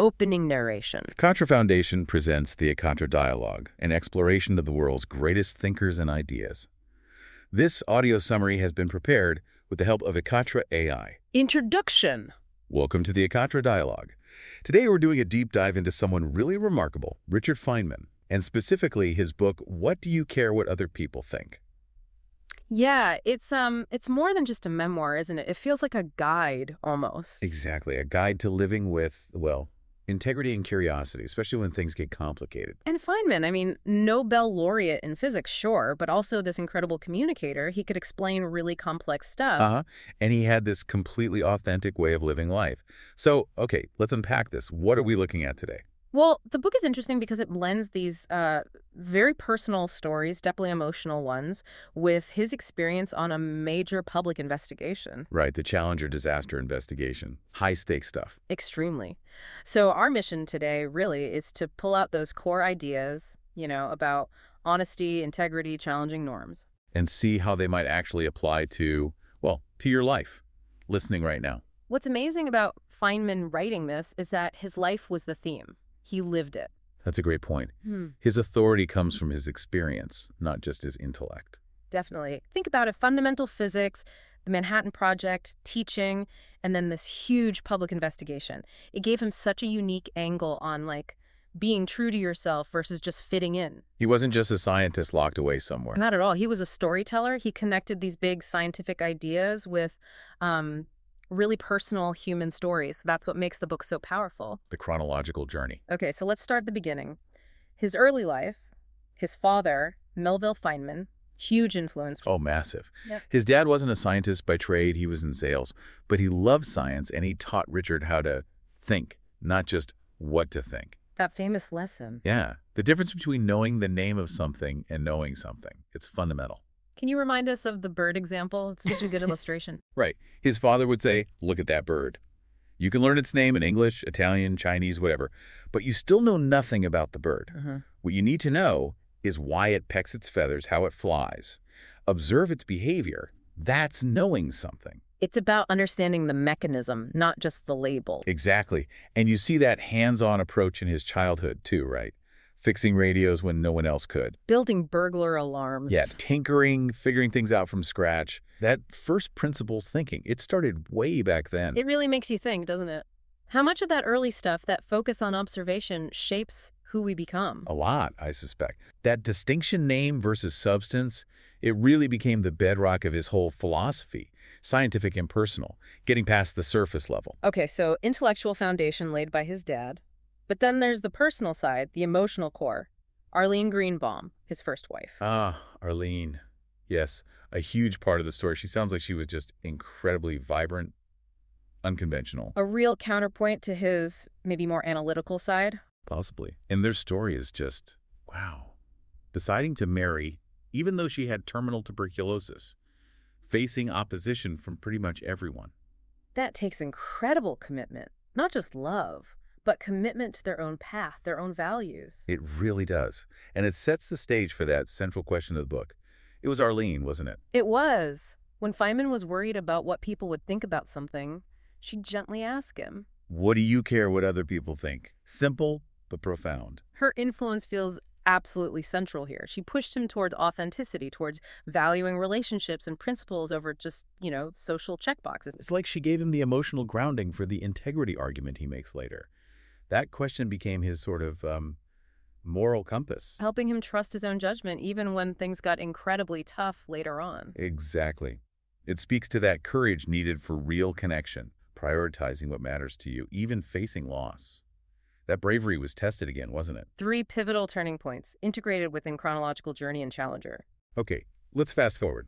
opening narration. Ecotra Foundation presents the Ecotra Dialogue, an exploration of the world's greatest thinkers and ideas. This audio summary has been prepared with the help of Ecotra AI. Introduction. Welcome to the Ecotra Dialogue. Today we're doing a deep dive into someone really remarkable, Richard Feynman, and specifically his book, What Do You Care What Other People Think? Yeah, it's more than just a memoir, isn't it? It feels like a guide almost. Exactly, a guide to living with, well, integrity and curiosity, especially when things get complicated. And Feynman, Nobel laureate in physics, sure, but also this incredible communicator. He could explain really complex stuff. And he had this completely authentic way of living life. So, okay, let's unpack this. What are we looking at today? Well, the book is interesting because it blends these very personal stories, deeply emotional ones, with his experience on a major public investigation. Right, the Challenger disaster investigation. High-stakes stuff. Extremely. So our mission today really is to pull out those core ideas, about honesty, integrity, challenging norms. And see how they might actually apply to, well, to your life, listening right now. What's amazing about Feynman writing this is that his life was the theme. He lived it. That's a great point. His authority comes from his experience, not just his intellect. Definitely. Think about it. Fundamental physics, the Manhattan Project, teaching, and then this huge public investigation. It gave him such a unique angle on, being true to yourself versus just fitting in. He wasn't just a scientist locked away somewhere. Not at all. He was a storyteller. He connected these big scientific ideas with really personal human stories. That's what makes the book so powerful. The chronological journey. Okay, so let's start at the beginning. His early life, his father, Melville Feynman, huge influence. Oh, massive. Yep. His dad wasn't a scientist by trade. He was in sales. But he loved science, and he taught Richard how to think, not just what to think. That famous lesson. Yeah. The difference between knowing the name of something and knowing something. It's fundamental. Can you remind us of the bird example? It's such a good illustration. Right. His father would say, look at that bird. You can learn its name in English, Italian, Chinese, whatever, but you still know nothing about the bird. What you need to know is why it pecks its feathers, how it flies. Observe its behavior. That's knowing something. It's about understanding the mechanism, not just the label. Exactly. And you see that hands-on approach in his childhood too, right? Fixing radios when no one else could. Building burglar alarms. Yeah, tinkering, figuring things out from scratch. That first principles thinking, it started way back then. It really makes you think, doesn't it? How much of that early stuff, that focus on observation, shapes who we become? A lot, I suspect. That distinction, name versus substance, it really became the bedrock of his whole philosophy, scientific and personal, getting past the surface level. Okay, so intellectual foundation laid by his dad. But then there's the personal side, the emotional core. Arlene Greenbaum, his first wife. Ah, Arlene. Yes, a huge part of the story. She sounds like she was just incredibly vibrant, unconventional. A real counterpoint to his maybe more analytical side. Possibly. And their story is just, wow. Deciding to marry, even though she had terminal tuberculosis, facing opposition from pretty much everyone. That takes incredible commitment, not just love, but commitment to their own path, their own values. It really does. And it sets the stage for that central question of the book. It was Arlene, wasn't it? It was. When Feynman was worried about what people would think about something, she'd gently ask him. What do you care what other people think? Simple, but profound. Her influence feels absolutely central here. She pushed him towards authenticity, towards valuing relationships and principles over just, social checkboxes. It's like she gave him the emotional grounding for the integrity argument he makes later. That question became his sort of moral compass. Helping him trust his own judgment even when things got incredibly tough later on. Exactly. It speaks to that courage needed for real connection, prioritizing what matters to you, even facing loss. That bravery was tested again, wasn't it? 3 pivotal turning points integrated within chronological journey and Challenger. Okay, let's fast forward.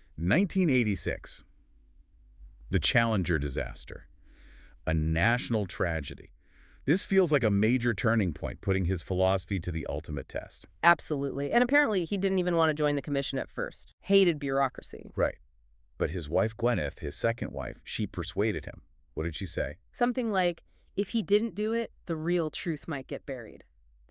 1986. The Challenger disaster. A national tragedy. This feels like a major turning point, putting his philosophy to the ultimate test. Absolutely. And apparently he didn't even want to join the commission at first. Hated bureaucracy. Right. But his wife Gwyneth, his second wife, she persuaded him. What did she say? Something like, if he didn't do it, the real truth might get buried.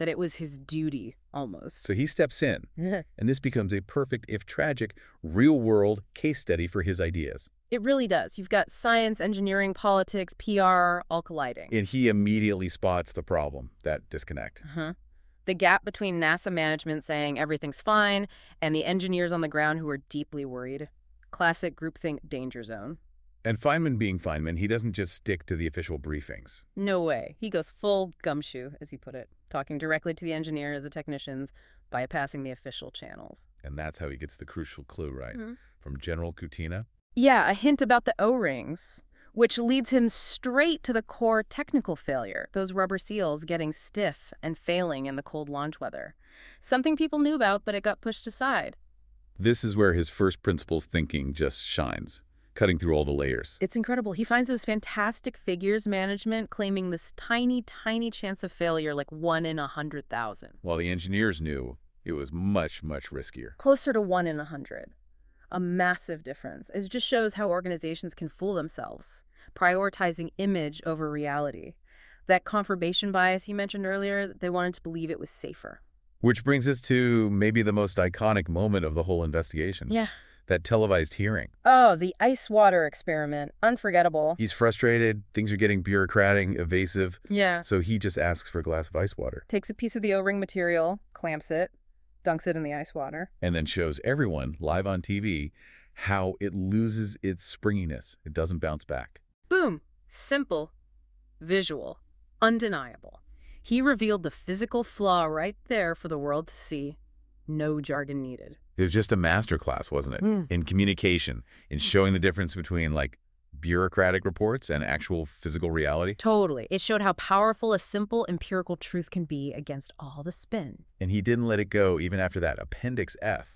that it was his duty, almost. So he steps in, and this becomes a perfect, if tragic, real-world case study for his ideas. It really does. You've got science, engineering, politics, PR, all colliding. And he immediately spots the problem, that disconnect. The gap between NASA management saying everything's fine and the engineers on the ground who are deeply worried. Classic groupthink danger zone. And Feynman being Feynman, he doesn't just stick to the official briefings. No way. He goes full gumshoe, as he put it, talking directly to the engineers, the technicians, bypassing the official channels. And that's how he gets the crucial clue, right? From General Kutina. Yeah, a hint about the O-rings, which leads him straight to the core technical failure, those rubber seals getting stiff and failing in the cold launch weather. Something people knew about, but it got pushed aside. This is where his first principles thinking just shines, cutting through all the layers. It's incredible. He finds those fantastic figures management claiming this tiny, tiny chance of failure, like 1 in 100,000. While the engineers knew it was much, much riskier. Closer to 1 in 100. A massive difference. It just shows how organizations can fool themselves, prioritizing image over reality. That confirmation bias you mentioned earlier, they wanted to believe it was safer. Which brings us to maybe the most iconic moment of the whole investigation. Yeah. That televised hearing. Oh, the ice water experiment. Unforgettable. He's frustrated. Things are getting bureaucratic, evasive. Yeah. So he just asks for a glass of ice water. Takes a piece of the O-ring material, clamps it, dunks it in the ice water. And then shows everyone, live on TV, how it loses its springiness. It doesn't bounce back. Boom. Simple. Visual. Undeniable. He revealed the physical flaw right there for the world to see. No jargon needed. It was just a masterclass, wasn't it? In communication, in showing the difference between, like, bureaucratic reports and actual physical reality. Totally. It showed how powerful a simple empirical truth can be against all the spin. And he didn't let it go even after that. Appendix F,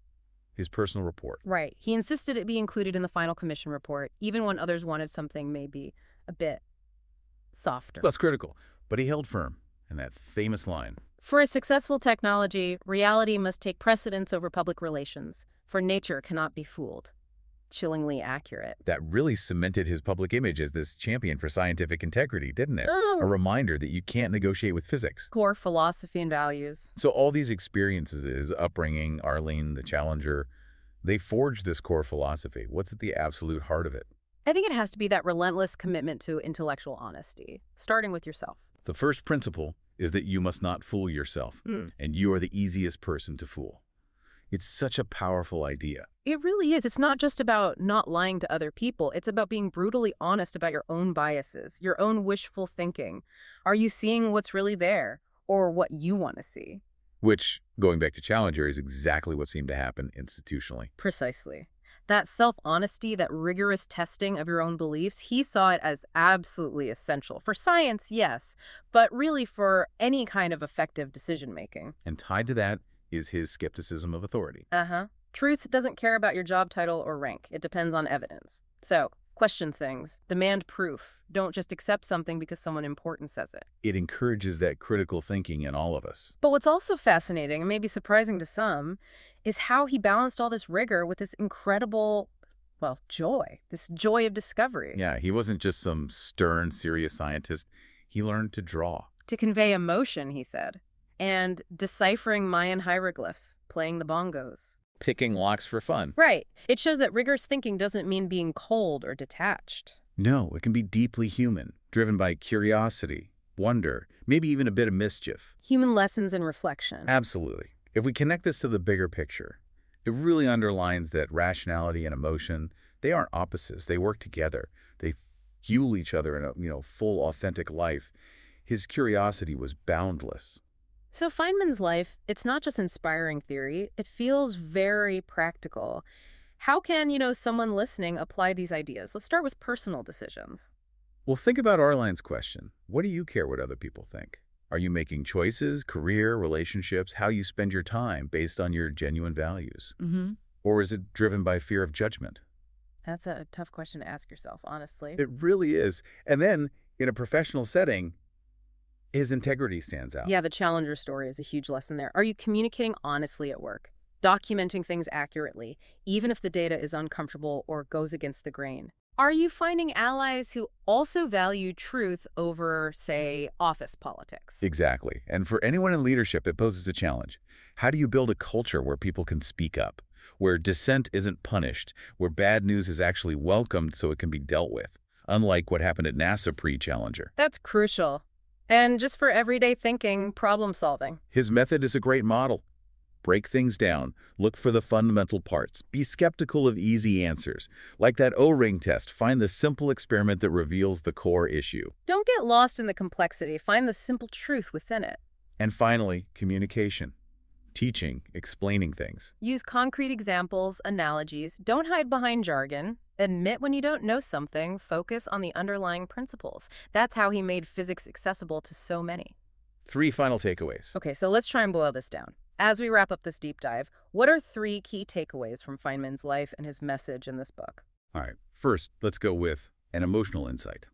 his personal report. Right. He insisted it be included in the final commission report, even when others wanted something maybe a bit softer. Less critical. But he held firm in that famous line. For a successful technology, reality must take precedence over public relations, for nature cannot be fooled. Chillingly accurate. That really cemented his public image as this champion for scientific integrity, didn't it? A reminder that you can't negotiate with physics. Core philosophy and values. So all these experiences, his upbringing, Arlene, the Challenger, they forged this core philosophy. What's at the absolute heart of it? I think it has to be that relentless commitment to intellectual honesty, starting with yourself. The first principle is that you must not fool yourself, and you are the easiest person to fool. It's such a powerful idea. It really is. It's not just about not lying to other people. It's about being brutally honest about your own biases, your own wishful thinking. Are you seeing what's really there, or what you want to see? Which, going back to Challenger, is exactly what seemed to happen institutionally. Precisely. That self-honesty, that rigorous testing of your own beliefs, he saw it as absolutely essential. For science, yes, but really for any kind of effective decision-making. And tied to that is his skepticism of authority. Truth doesn't care about your job title or rank. It depends on evidence. So, question things. Demand proof. Don't just accept something because someone important says it. It encourages that critical thinking in all of us. But what's also fascinating, and maybe surprising to some, is how he balanced all this rigor with this incredible, well, joy. This joy of discovery. Yeah, he wasn't just some stern, serious scientist. He learned to draw. To convey emotion, he said. And deciphering Mayan hieroglyphs, playing the bongos. Picking locks for fun. Right. It shows that rigorous thinking doesn't mean being cold or detached. No, it can be deeply human, driven by curiosity, wonder, maybe even a bit of mischief. Human lessons in reflection. Absolutely. If we connect this to the bigger picture, it really underlines that rationality and emotion, they aren't opposites. They work together. They fuel each other in a full, authentic life. His curiosity was boundless. So Feynman's life, it's not just inspiring theory. It feels very practical. How can, someone listening apply these ideas? Let's start with personal decisions. Well, think about Arline's question. What do you care what other people think? Are you making choices, career, relationships, how you spend your time based on your genuine values? Or is it driven by fear of judgment? That's a tough question to ask yourself, honestly. It really is. And then, in a professional setting, his integrity stands out. Yeah, the Challenger story is a huge lesson there. Are you communicating honestly at work? Documenting things accurately, even if the data is uncomfortable or goes against the grain? Are you finding allies who also value truth over, say, office politics? Exactly. And for anyone in leadership, it poses a challenge. How do you build a culture where people can speak up, where dissent isn't punished, where bad news is actually welcomed so it can be dealt with, unlike what happened at NASA pre-Challenger? That's crucial. And just for everyday thinking, problem solving. His method is a great model. Break things down. Look for the fundamental parts. Be skeptical of easy answers. Like that O-ring test, find the simple experiment that reveals the core issue. Don't get lost in the complexity. Find the simple truth within it. And finally, communication. Teaching, explaining things. Use concrete examples, analogies. Don't hide behind jargon. Admit when you don't know something. Focus on the underlying principles. That's how he made physics accessible to so many. 3 final takeaways. Okay, so let's try and boil this down. As we wrap up this deep dive, what are 3 key takeaways from Feynman's life and his message in this book? All right, first, let's go with an emotional insight.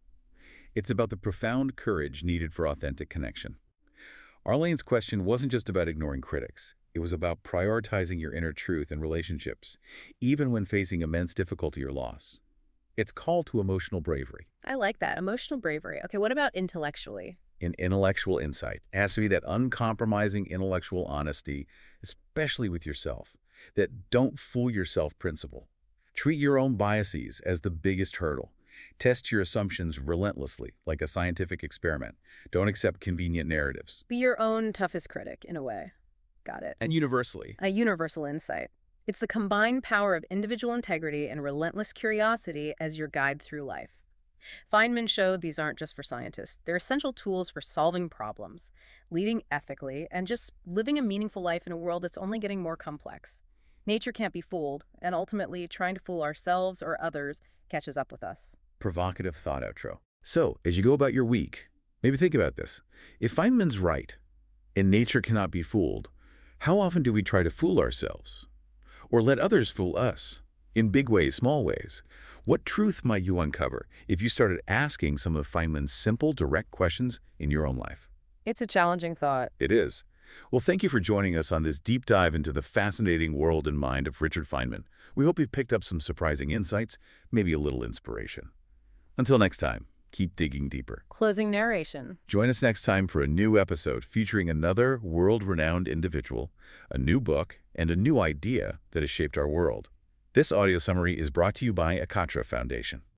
It's about the profound courage needed for authentic connection. Arlene's question wasn't just about ignoring critics. It was about prioritizing your inner truth in relationships, even when facing immense difficulty or loss. It's called to emotional bravery. I like that. Emotional bravery. Okay, what about intellectually? In intellectual insight. It has to be that uncompromising intellectual honesty, especially with yourself. That don't fool yourself principle. Treat your own biases as the biggest hurdle. Test your assumptions relentlessly, like a scientific experiment. Don't accept convenient narratives. Be your own toughest critic, in a way. Got it. And universally. A universal insight. It's the combined power of individual integrity and relentless curiosity as your guide through life. Feynman showed these aren't just for scientists. They're essential tools for solving problems, leading ethically, and just living a meaningful life in a world that's only getting more complex. Nature can't be fooled, and ultimately, trying to fool ourselves or others catches up with us. Provocative thought outro. So, as you go about your week, maybe think about this. If Feynman's right, and nature cannot be fooled, how often do we try to fool ourselves? Or let others fool us? In big ways, small ways. What truth might you uncover if you started asking some of Feynman's simple, direct questions in your own life? It's a challenging thought. It is. Well, thank you for joining us on this deep dive into the fascinating world and mind of Richard Feynman. We hope you've picked up some surprising insights, maybe a little inspiration. Until next time, keep digging deeper. Closing narration. Join us next time for a new episode featuring another world-renowned individual, a new book, and a new idea that has shaped our world. This audio summary is brought to you by Akatra Foundation.